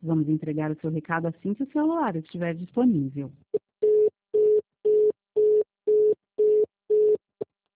Vamos entregar o seu recado assim que o celular estiver disponível.